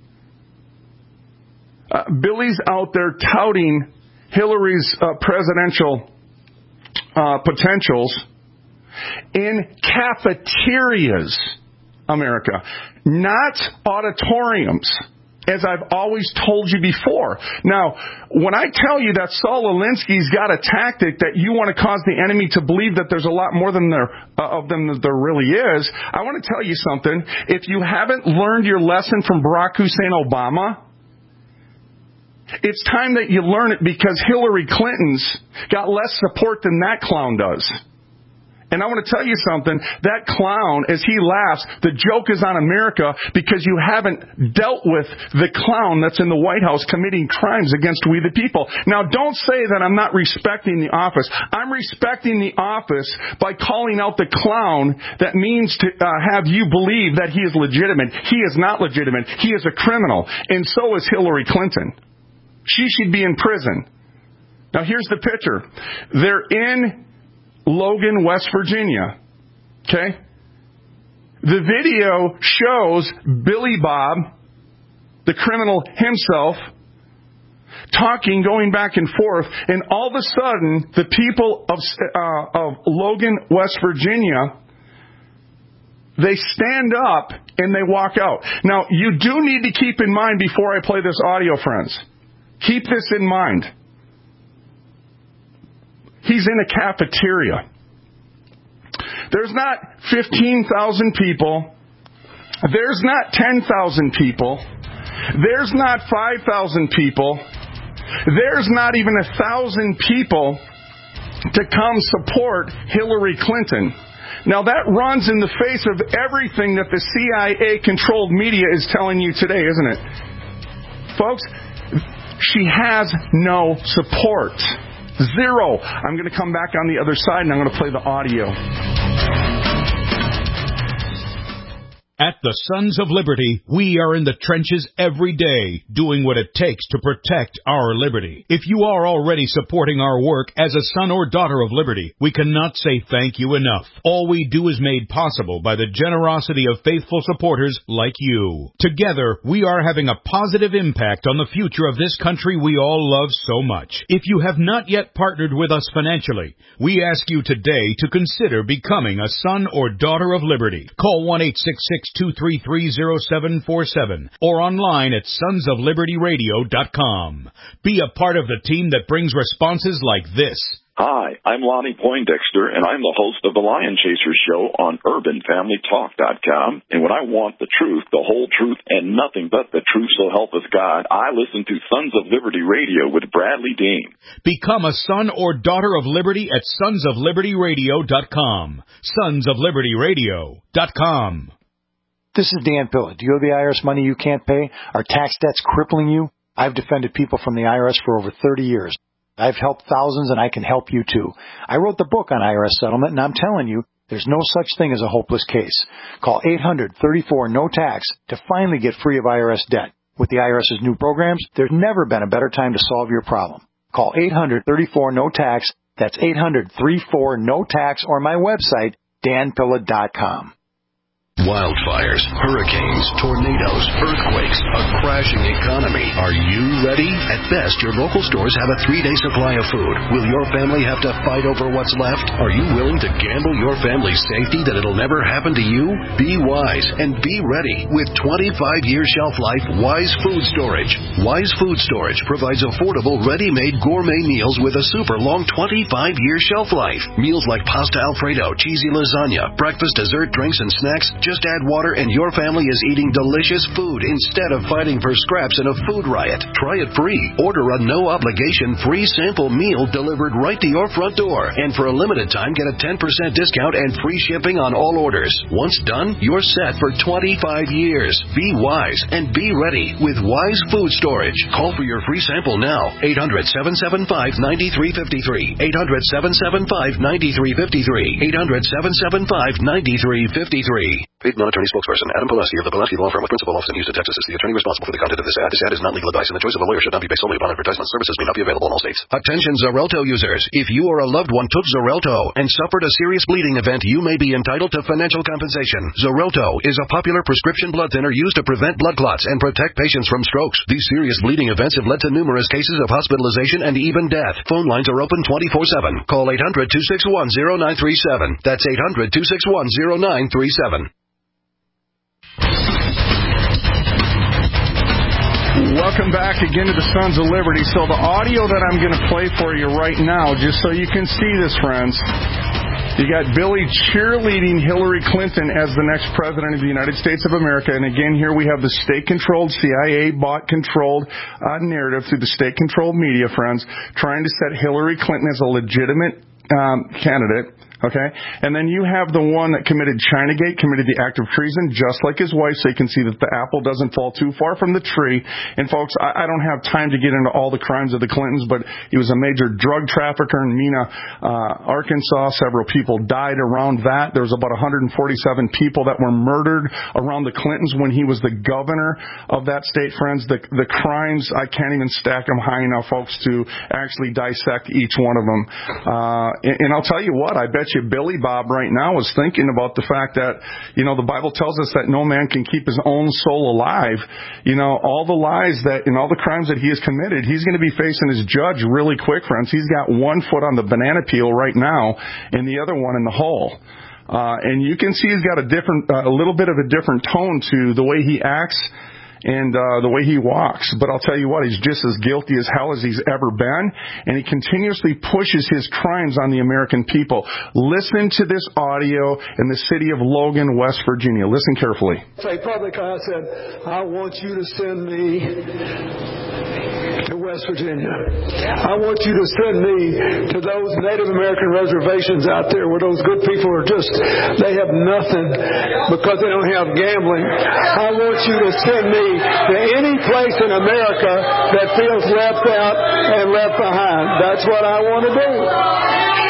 Uh, Billy's out there touting Hillary's uh, presidential Uh, potentials in cafeterias, America, not auditoriums, as I've always told you before. Now, when I tell you that Saul Alinsky's got a tactic that you want to cause the enemy to believe that there's a lot more than there, uh, of them than there really is, I want to tell you something. If you haven't learned your lesson from Barack Hussein Obama, it's time that you learn it, because Hillary Clinton's got less support than that clown does. And I want to tell you something. That clown, as he laughs, the joke is on America because you haven't dealt with the clown that's in the White House committing crimes against we the people. Now, don't say that I'm not respecting the office. I'm respecting the office by calling out the clown that means to uh, have you believe that he is legitimate. He is not legitimate. He is a criminal. And so is Hillary Clinton. She should be in prison. Now, here's the picture. They're in Logan, West Virginia. Okay? The video shows Billy Bob, the criminal himself, talking, going back and forth, and all of a sudden, the people of, uh, of Logan, West Virginia, they stand up and they walk out. Now, you do need to keep in mind before I play this audio, friends. Keep this in mind. He's in a cafeteria. There's not fifteen thousand people. There's not ten thousand people. There's not five thousand people. There's not even a thousand people to come support Hillary Clinton. Now, that runs in the face of everything that the C I A-controlled media is telling you today, isn't it? Folks, she has no support. Zero. I'm going to come back on the other side, and I'm going to play the audio. At the Sons of Liberty, we are in the trenches every day, doing what it takes to protect our liberty. If you are already supporting our work as a son or daughter of liberty, we cannot say thank you enough. All we do is made possible by the generosity of faithful supporters like you. Together, we are having a positive impact on the future of this country we all love so much. If you have not yet partnered with us financially, we ask you today to consider becoming a son or daughter of liberty. Call one eight six six, two three three, zero seven four seven or online at sons of liberty radio dot com. Be a part of the team that brings responses like this. Hi, I'm Lonnie Poindexter, and I'm the host of the Lion Chaser Show on urban family talk dot com. And when I want the truth, the whole truth, and nothing but the truth, so help us God, I listen to Sons of Liberty Radio with Bradley Dean. Become a son or daughter of liberty at sons of liberty radio dot com. sons of liberty radio dot com. This is Dan Pilla. Do you owe the I R S money you can't pay? Are tax debts crippling you? I've defended people from the I R S for over thirty years. I've helped thousands, and I can help you too. I wrote the book on I R S settlement, and I'm telling you, there's no such thing as a hopeless case. Call eight hundred, thirty-four, no tax to finally get free of I R S debt. With the IRS's new programs, there's never been a better time to solve your problem. Call eight hundred, thirty-four, no tax. That's eight hundred, thirty-four, no tax, or my website, dan pilla dot com. Wildfires, hurricanes, tornadoes, earthquakes, a crashing economy. Are you ready? At best, your local stores have a three-day supply of food. Will your family have to fight over what's left? Are you willing to gamble your family's safety that it'll never happen to you? Be wise and be ready with twenty-five year shelf life Wise Food Storage. Wise Food Storage provides affordable, ready-made gourmet meals with a super long twenty-five year shelf life. Meals like pasta Alfredo, cheesy lasagna, breakfast, dessert, drinks, and snacks. Just add water and your family is eating delicious food instead of fighting for scraps in a food riot. Try it free. Order a no-obligation free sample meal delivered right to your front door. And for a limited time, get a ten percent discount and free shipping on all orders. Once done, you're set for twenty-five years. Be wise and be ready with Wise Food Storage. Call for your free sample now. eight hundred, seven seven five, nine three five three. eight hundred, seven seven five, nine three five three. eight hundred, seven seven five, nine three five three. Paid non-attorney spokesperson Adam Pileski of the Pileski Law Firm with principal office in Houston, Texas is the attorney responsible for the content of this ad. This ad is not legal advice, and the choice of a lawyer should not be based solely upon advertisement. Services may not be available in all states. Attention Xarelto users. If you or a loved one took Xarelto and suffered a serious bleeding event, you may be entitled to financial compensation. Xarelto is a popular prescription blood thinner used to prevent blood clots and protect patients from strokes. These serious bleeding events have led to numerous cases of hospitalization and even death. Phone lines are open twenty-four seven. Call eight hundred, two six one, zero nine three seven. That's eight hundred, two six one, zero nine three seven. Welcome back again to the Sons of Liberty. So the audio that I'm going to play for you right now, just so you can see this, friends, you got Billy cheerleading Hillary Clinton as the next president of the United States of America. And again, here we have the state-controlled, C I A-bot-controlled uh, narrative through the state-controlled media, friends, trying to set Hillary Clinton as a legitimate um, candidate. Okay? And then you have the one that committed Chinagate, committed the act of treason, just like his wife, so you can see that the apple doesn't fall too far from the tree. And, folks, I, I don't have time to get into all the crimes of the Clintons, but he was a major drug trafficker in Mena, uh, Arkansas. Several people died around that. There was about one hundred forty-seven people that were murdered around the Clintons when he was the governor of that state, friends. The, the crimes, I can't even stack them high enough, folks, to actually dissect each one of them. Uh, and, and I'll tell you what, I bet you Billy Bob right now is thinking about the fact that, you know, the Bible tells us that no man can keep his own soul alive. You know, all the lies that and all the crimes that he has committed, he's going to be facing his judge really quick, friends. He's got one foot on the banana peel right now and the other one in the hole. Uh, and you can see he's got a different, uh, a little bit of a different tone to the way he acts and uh, the way he walks. But I'll tell you what, he's just as guilty as hell as he's ever been, and he continuously pushes his crimes on the American people. Listen to this audio in the city of Logan, West Virginia. Listen carefully. Say publicly, I said, I want you to send me to West Virginia. I want you to send me to those Native American reservations out there where those good people are just, they have nothing because they don't have gambling. I want you to send me to any place in America that feels left out and left behind. That's what I want to do.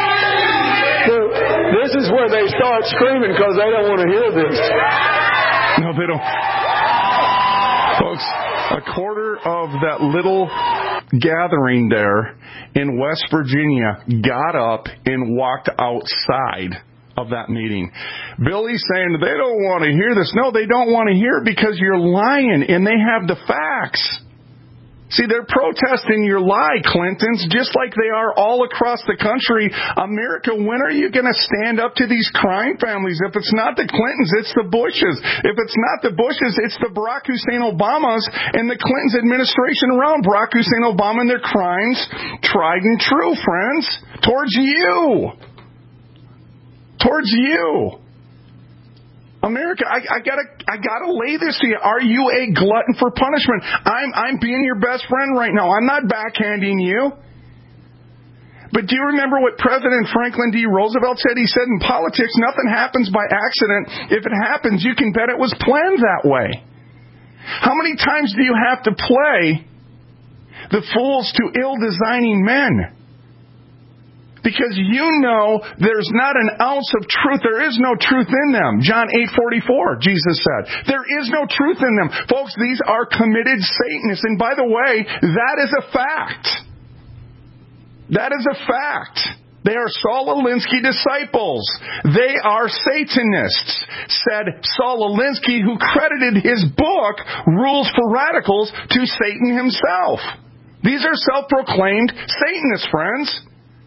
So this is where they start screaming because they don't want to hear this. No, they don't. Folks, a quarter of that little gathering there in West Virginia got up and walked outside of that meeting. Billy's saying they don't want to hear this. No, they don't want to hear it because you're lying and they have the facts. See, they're protesting your lie, Clintons, just like they are all across the country. America, when are you going to stand up to these crime families? If it's not the Clintons, it's the Bushes. If it's not the Bushes, it's the Barack Hussein Obamas and the Clintons administration around Barack Hussein Obama and their crimes, tried and true, friends, towards you. Towards you. America, I, I gotta, I gotta lay this to you. Are you a glutton for punishment? I'm, I'm being your best friend right now. I'm not backhanding you. But do you remember what President Franklin D. Roosevelt said? He said, in politics, nothing happens by accident. If it happens, you can bet it was planned that way. How many times do you have to play the fools to ill-designing men? Because you know there's not an ounce of truth. There is no truth in them. John eight forty-four, Jesus said. There is no truth in them. Folks, these are committed Satanists. And by the way, that is a fact. That is a fact. They are Saul Alinsky disciples. They are Satanists, said Saul Alinsky, who credited his book, Rules for Radicals, to Satan himself. These are self-proclaimed Satanists, friends.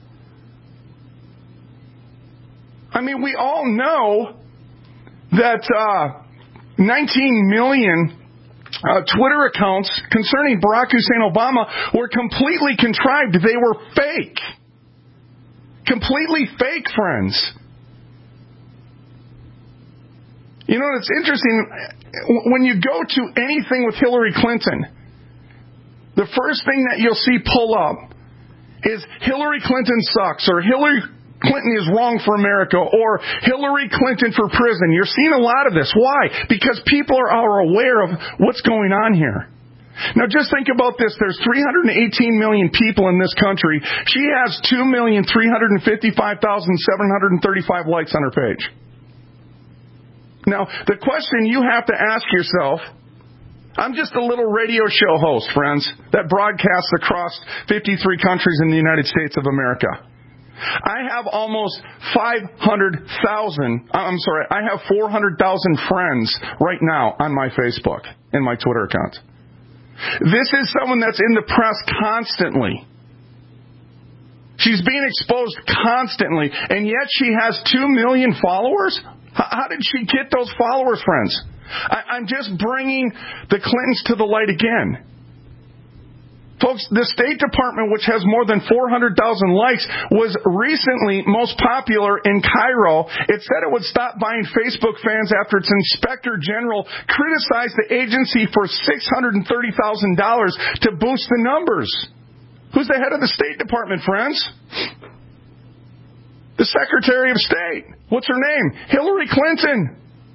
I mean, we all know that uh, nineteen million uh, Twitter accounts concerning Barack Hussein Obama were completely contrived. They were fake. Completely fake, friends. You know, it's interesting. When you go to anything with Hillary Clinton, the first thing that you'll see pull up is Hillary Clinton sucks, or Hillary Clinton is wrong for America, or Hillary Clinton for prison. You're seeing a lot of this. Why? Because people are, are aware of what's going on here. Now just think about this. There's three hundred eighteen million people in this country. She has two million three hundred fifty-five thousand seven hundred thirty-five likes on her page. Now, the question you have to ask yourself, I'm just a little radio show host, friends, that broadcasts across fifty-three countries in the United States of America. I have almost five hundred thousand, I'm sorry, I have four hundred thousand friends right now on my Facebook and my Twitter account. This is someone that's in the press constantly. She's being exposed constantly, and yet she has two million followers? How did she get those followers, friends? I'm just bringing the Clintons to the light again. Folks, the State Department, which has more than four hundred thousand likes, was recently most popular in Cairo. It said it would stop buying Facebook fans after its Inspector General criticized the agency for six hundred thirty thousand dollars to boost the numbers. Who's the head of the State Department, friends? The Secretary of State. What's her name? Hillary Clinton.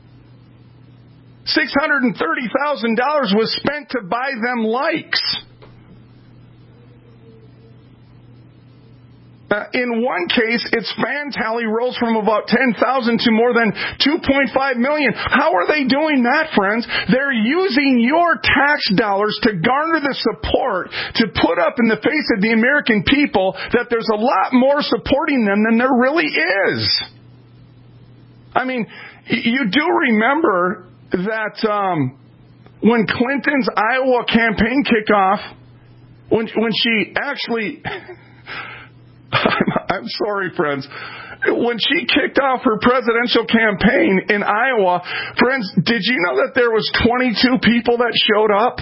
six hundred thirty thousand dollars was spent to buy them likes. Uh, in one case, its fan tally rose from about ten thousand to more than two point five million. How are they doing that, friends? They're using your tax dollars to garner the support to put up in the face of the American people that there's a lot more supporting them than there really is. I mean, you do remember that um, when Clinton's Iowa campaign kickoff, when when she actually... I'm, I'm sorry, friends. When she kicked off her presidential campaign in Iowa, friends, did you know that there was twenty-two people that showed up?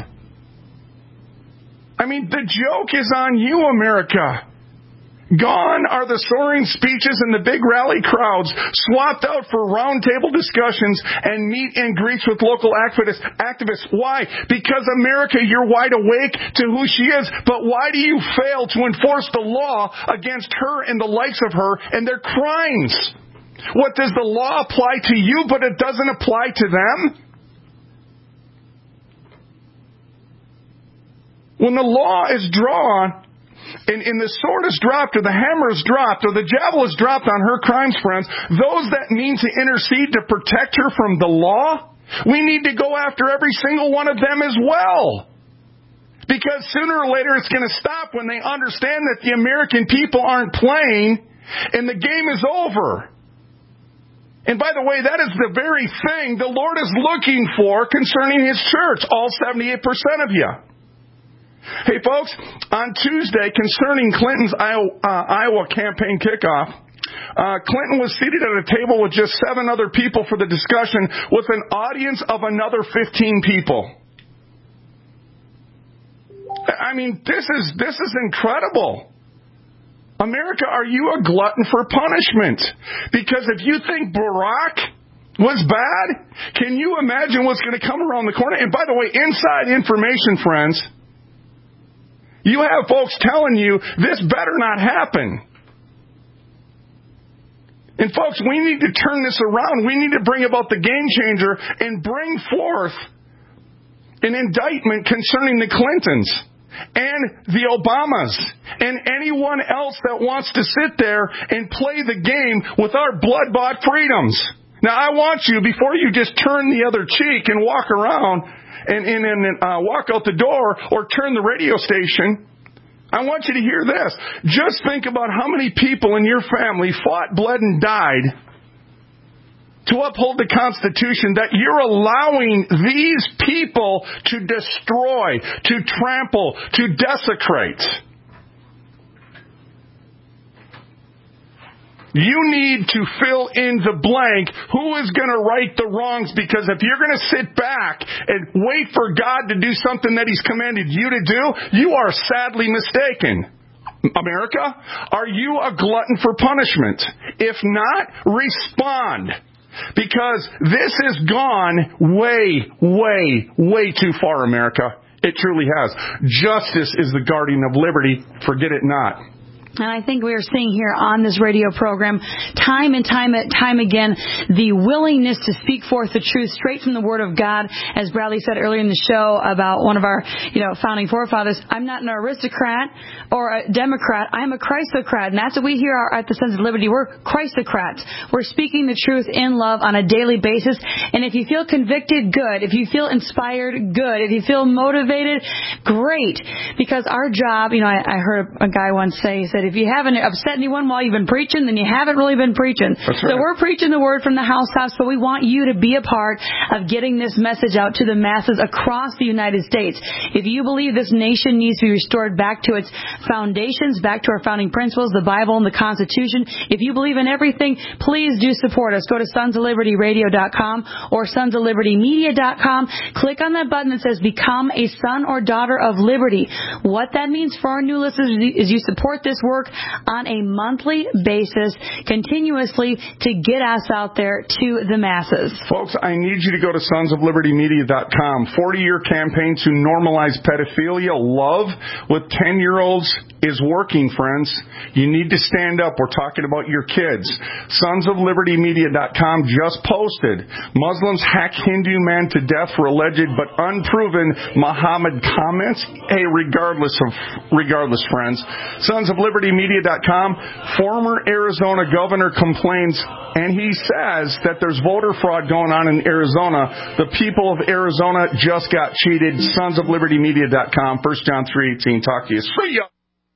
I mean, the joke is on you, America. Gone are the soaring speeches and the big rally crowds, swapped out for roundtable discussions and meet and greets with local activists. Activists. Why? Because, America, you're wide awake to who she is, but why do you fail to enforce the law against her and the likes of her and their crimes? What, does the law apply to you, but it doesn't apply to them? When the law is drawn, And, and the sword is dropped, or the hammer is dropped, or the javelin is dropped on her crimes, friends, those that mean to intercede to protect her from the law, We need to go after every single one of them as well. Because sooner or later it's going to stop when they understand that the American people aren't playing and the game is over. And by the way, that is the very thing the Lord is looking for concerning His church, all seventy-eight percent of you. Hey, folks, on Tuesday, concerning Clinton's Iowa, uh, Iowa campaign kickoff, uh, Clinton was seated at a table with just seven other people for the discussion with an audience of another fifteen people. I mean, this is this is incredible. America, are you a glutton for punishment? Because if you think Barack was bad, can you imagine what's going to come around the corner? And by the way, inside information, friends, you have folks telling you this better not happen. And folks, we need to turn this around. We need to bring about the game changer and bring forth an indictment concerning the Clintons and the Obamas and anyone else that wants to sit there and play the game with our blood-bought freedoms. Now, I want you, before you just turn the other cheek and walk around and, and, and uh, walk out the door or turn the radio station, I want you to hear this. Just think about how many people in your family fought, bled, and died to uphold the Constitution that you're allowing these people to destroy, to trample, to desecrate. You need to fill in the blank. Who is going to right the wrongs? Because if you're going to sit back and wait for God to do something that He's commanded you to do, you are sadly mistaken. America, are you a glutton for punishment? If not, respond. Because this has gone way, way, way too far, America. It truly has. Justice is the guardian of liberty. Forget it not. And I think we are seeing here on this radio program, time and time and time again, the willingness to speak forth the truth straight from the Word of God. As Bradley said earlier in the show about one of our, you know, founding forefathers, I'm not an aristocrat or a Democrat. I'm a Christocrat. And that's what we here are at the Sons of Liberty. We're Christocrats. We're speaking the truth in love on a daily basis. And if you feel convicted, good. If you feel inspired, good. If you feel motivated, great. Because our job, you know, I, I heard a guy once say, he said, if you haven't upset anyone while you've been preaching, then you haven't really been preaching. That's right. So we're preaching the Word from the housetops, but we want you to be a part of getting this message out to the masses across the United States. If you believe this nation needs to be restored back to its foundations, back to our founding principles, the Bible and the Constitution, if you believe in everything, please do support us. Go to sons of liberty radio dot com or sons of liberty media dot com. Click on that button that says Become a Son or Daughter of Liberty. What that means for our new listeners is you support this work on a monthly basis, continuously, to get us out there to the masses. Folks, I need you to go to sons of liberty media dot com. forty-year campaign to normalize pedophilia. Love with ten-year-olds is working, friends. You need to stand up. We're talking about your kids. sons of liberty media dot com just posted, Muslims hack Hindu man to death for alleged but unproven Muhammad comments. Hey, regardless of, regardless, friends. sons of liberty media dot com, former Arizona governor complains, and he says that there's voter fraud going on in Arizona. The people of Arizona just got cheated. sons of liberty media dot com, First John three eighteen. Talk to you. See ya.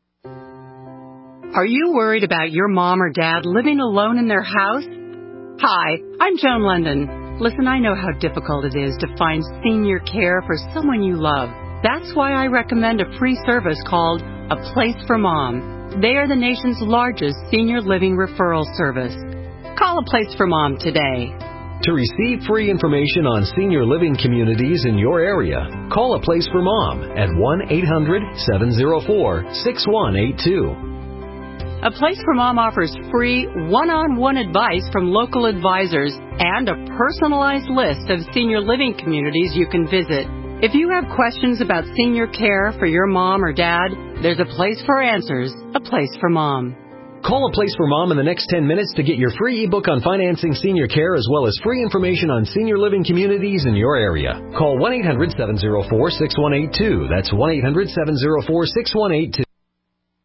Are you worried about your mom or dad living alone in their house? Hi, I'm Joan London. Listen, I know how difficult it is to find senior care for someone you love. That's why I recommend a free service called A Place for Mom. They are the nation's largest senior living referral service. Call A Place for Mom today. To receive free information on senior living communities in your area, call A Place for Mom at one eight hundred seven oh four six one eight two. A Place for Mom offers free one-on-one advice from local advisors and a personalized list of senior living communities you can visit. If you have questions about senior care for your mom or dad, there's a place for answers, A Place for Mom. Call A Place for Mom in the next ten minutes to get your free ebook on financing senior care as well as free information on senior living communities in your area. Call one eight hundred seven oh four six one eight two. That's one eight hundred seven oh four six one eight two.